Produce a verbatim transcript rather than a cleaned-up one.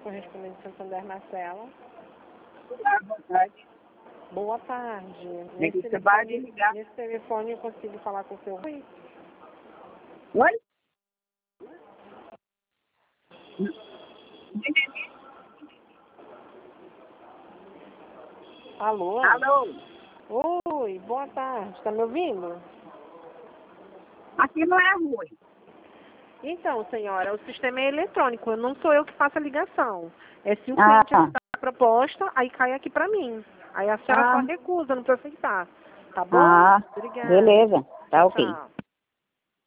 correspondente Santander Marcela. Ah, boa tarde. Boa tarde. É Nesse que você vai telefone, ligar. nesse telefone eu consigo falar com o seu Rui? Oi? Alô? Alô? Oi, boa tarde. Tá me ouvindo? Aqui não é ruim. Então, senhora, o sistema é eletrônico. Não sou eu que faço a ligação. É se o Ah, cliente aceitar a proposta, aí cai aqui pra mim. Aí a senhora ah, só recusa, não precisa aceitar. Tá bom? ah, Obrigada. beleza. Tá Tchau, ok. tchau.